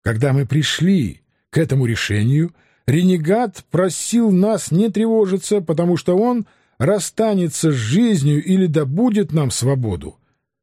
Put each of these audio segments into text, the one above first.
Когда мы пришли к этому решению, ренегат просил нас не тревожиться, потому что он расстанется с жизнью или добудет нам свободу.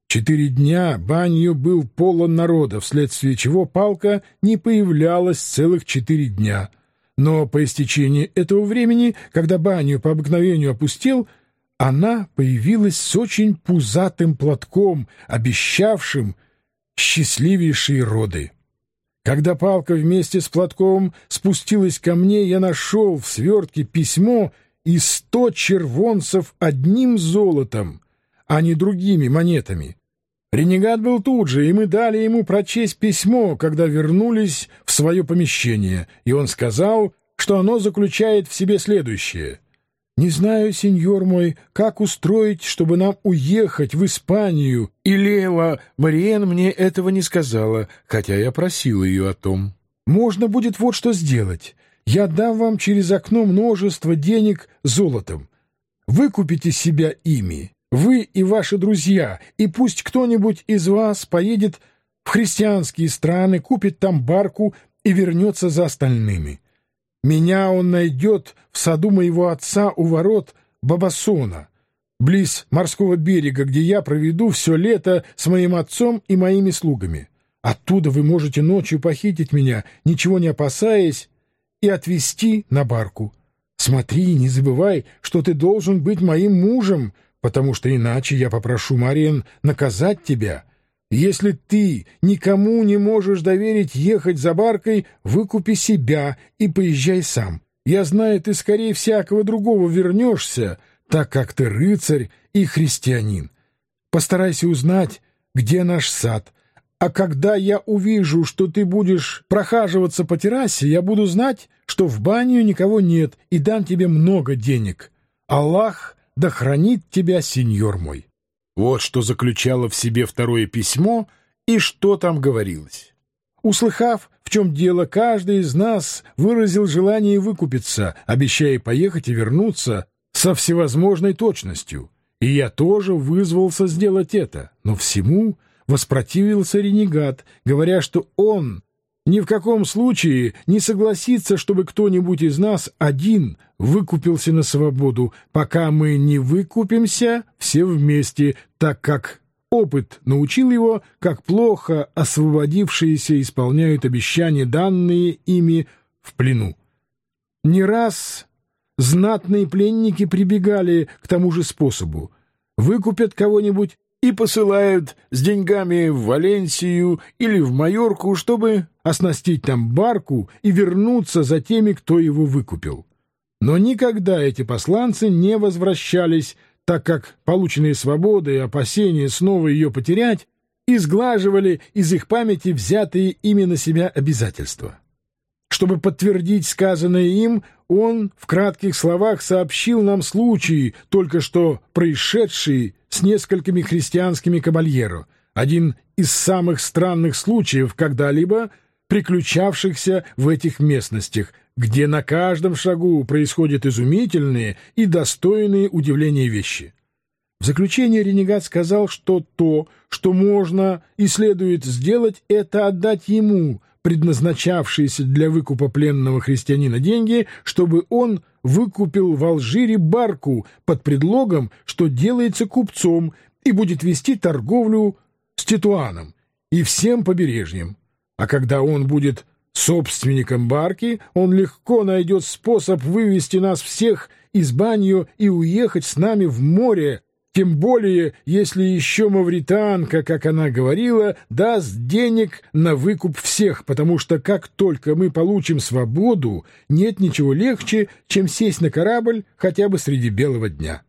4 дня Банью был полон народа, вследствие чего палка не появлялась целых 4 дня. Но по истечении этого времени, когда Банью по обыкновению опустел, она появилась с очень пузатым платком, обещавшим счастливейшие роды. Когда палка вместе с платком спустилась ко мне, я нашел в свертке письмо и 100 червонцев одним золотом, а не другими монетами. Ренегат был тут же, и мы дали ему прочесть письмо, когда вернулись в свое помещение, и он сказал, что оно заключает в себе следующее: «Не знаю, сеньор мой, как устроить, чтобы нам уехать в Испанию, и Лейла Мариен мне этого не сказала, хотя я просил ее о том. Можно будет вот что сделать. Я дам вам через окно множество денег золотом. Выкупите себя ими, вы и ваши друзья, и пусть кто-нибудь из вас поедет в христианские страны, купит там барку и вернется за остальными. Меня он найдет в саду моего отца у ворот Бабасона, близ морского берега, где я проведу все лето с моим отцом и моими слугами. Оттуда вы можете ночью похитить меня, ничего не опасаясь, и отвезти на барку. Смотри, не забывай, что ты должен быть моим мужем, потому что иначе я попрошу Мариен наказать тебя. Если ты никому не можешь доверить ехать за баркой, выкупи себя и поезжай сам. Я знаю, ты скорее всякого другого вернешься, так как ты рыцарь и христианин. Постарайся узнать, где наш сад. А когда я увижу, что ты будешь прохаживаться по террасе, я буду знать, что в баню никого нет, и дам тебе много денег. Аллах да хранит тебя, сеньор мой». Вот что заключало в себе второе письмо и что там говорилось. Услыхав, в чем дело, каждый из нас выразил желание выкупиться, обещая поехать и вернуться со всевозможной точностью. И я тоже вызвался сделать это, но всему воспротивился ренегат, говоря, что он ни в каком случае не согласится, чтобы кто-нибудь из нас один выкупился на свободу, пока мы не выкупимся все вместе, так как опыт научил его, как плохо освободившиеся исполняют обещания, данные ими в плену. Не раз знатные пленники прибегали к тому же способу. Выкупят кого-нибудь и посылают с деньгами в Валенсию или в Майорку, чтобы оснастить там барку и вернуться за теми, кто его выкупил. Но никогда эти посланцы не возвращались, так как полученные свободы и опасения снова ее потерять изглаживали из их памяти взятые ими на себя обязательства. Чтобы подтвердить сказанное им, он в кратких словах сообщил нам случай, только что происшедший с несколькими христианскими кабальеро, один из самых странных случаев, когда-либо приключавшихся в этих местностях, где на каждом шагу происходят изумительные и достойные удивления вещи. В заключение ренегат сказал, что то, что можно и следует сделать, это отдать ему предназначавшиеся для выкупа пленного христианина деньги, чтобы он выкупил в Алжире барку под предлогом, что делается купцом и будет вести торговлю с Тетуаном и всем побережьем. А когда он будет собственником барки, он легко найдет способ вывести нас всех из Банью и уехать с нами в море, тем более, если еще мавританка, как она говорила, даст денег на выкуп всех, потому что как только мы получим свободу, нет ничего легче, чем сесть на корабль хотя бы среди белого дня.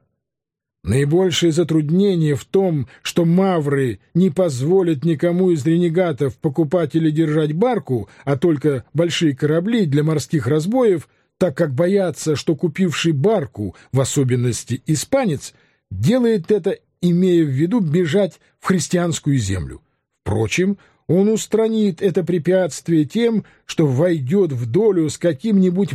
Наибольшее затруднение в том, что мавры не позволят никому из ренегатов покупать или держать барку, а только большие корабли для морских разбоев, так как боятся, что купивший барку, в особенности испанец, делает это, имея в виду бежать в христианскую землю. Впрочем, он устранит это препятствие тем, что войдет в долю с каким-нибудь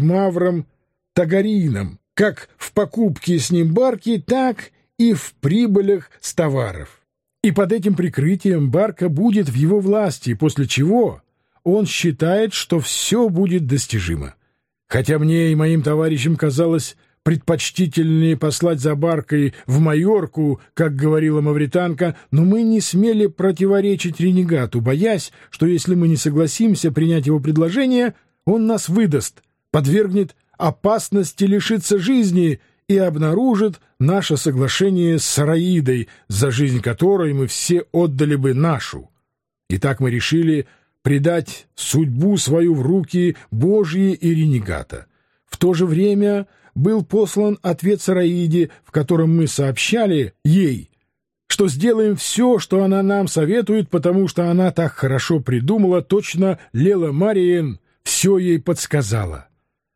мавром-тагарином, как в покупке с ним барки, так и в прибылях с товаров. И под этим прикрытием барка будет в его власти, после чего он считает, что все будет достижимо. Хотя мне и моим товарищам казалось предпочтительнее послать за баркой в Майорку, как говорила мавританка, но мы не смели противоречить ренегату, боясь, что если мы не согласимся принять его предложение, он нас выдаст, подвергнет опасности лишиться жизни и обнаружит наше соглашение с Сараидой, за жизнь которой мы все отдали бы нашу. Итак, мы решили предать судьбу свою в руки Божьи и ренегата. В то же время был послан ответ Сараиде, в котором мы сообщали ей, что сделаем все, что она нам советует, потому что она так хорошо придумала, точно Лела Мариен все ей подсказала.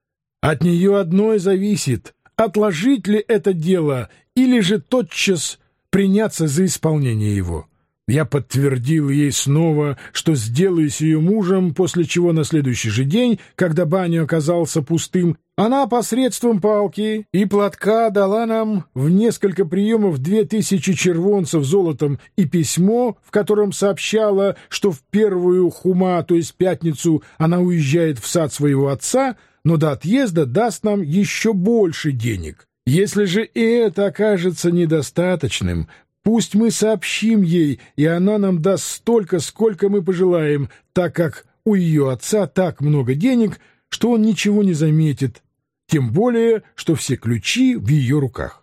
От нее одной зависит, отложить ли это дело или же тотчас приняться за исполнение его. Я подтвердил ей снова, что сделаюсь ее мужем, после чего на следующий же день, когда баня оказался пустым, она посредством палки и платка дала нам в несколько приемов 2000 червонцев золотом и письмо, в котором сообщала, что в первую хума, то есть пятницу, она уезжает в сад своего отца, но до отъезда даст нам еще больше денег. Если же и это окажется недостаточным, пусть мы сообщим ей, и она нам даст столько, сколько мы пожелаем, так как у ее отца так много денег, что он ничего не заметит, тем более, что все ключи в ее руках.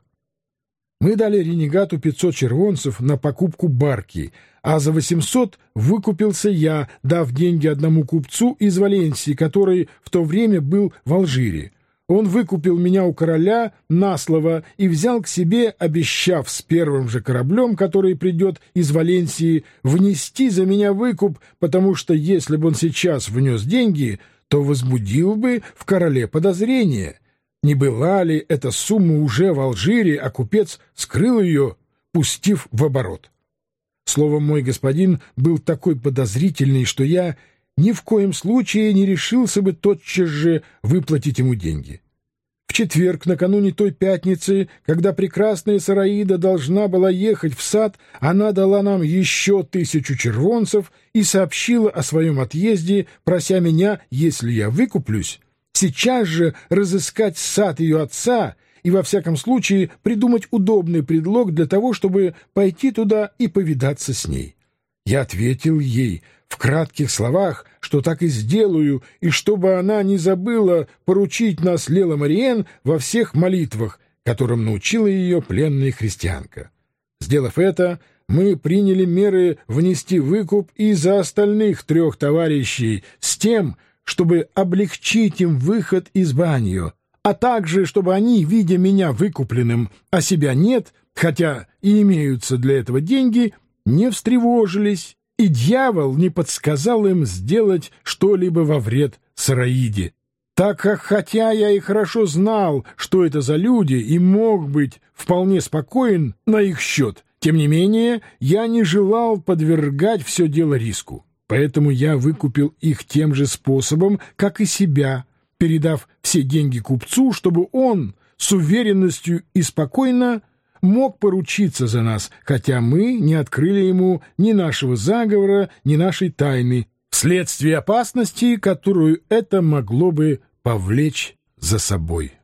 Мы дали ренегату 500 червонцев на покупку барки, а за 800 выкупился я, дав деньги одному купцу из Валенсии, который в то время был в Алжире. Он выкупил меня у короля на слово и взял к себе, обещав с первым же кораблем, который придет из Валенсии, внести за меня выкуп, потому что если бы он сейчас внес деньги, то возбудил бы в короле подозрение. Не была ли эта сумма уже в Алжире, а купец скрыл ее, пустив в оборот? Словом, мой господин был такой подозрительный, что я ни в коем случае не решился бы тотчас же выплатить ему деньги. В четверг, накануне той пятницы, когда прекрасная Сараида должна была ехать в сад, она дала нам еще 1000 червонцев и сообщила о своем отъезде, прося меня, если я выкуплюсь, сейчас же разыскать сад ее отца и, во всяком случае, придумать удобный предлог для того, чтобы пойти туда и повидаться с ней. Я ответил ей в кратких словах, что так и сделаю, и чтобы она не забыла поручить нас Лела Мариен во всех молитвах, которым научила ее пленная христианка. Сделав это, мы приняли меры внести выкуп и за остальных 3 товарищей с тем, чтобы облегчить им выход из банью, а также чтобы они, видя меня выкупленным, а себя нет, хотя и имеются для этого деньги, не встревожились, и дьявол не подсказал им сделать что-либо во вред Сараиде, так как, хотя я и хорошо знал, что это за люди, и мог быть вполне спокоен на их счет, тем не менее я не желал подвергать все дело риску. Поэтому я выкупил их тем же способом, как и себя, передав все деньги купцу, чтобы он с уверенностью и спокойно мог поручиться за нас, хотя мы не открыли ему ни нашего заговора, ни нашей тайны, вследствие опасности, которую это могло бы повлечь за собой.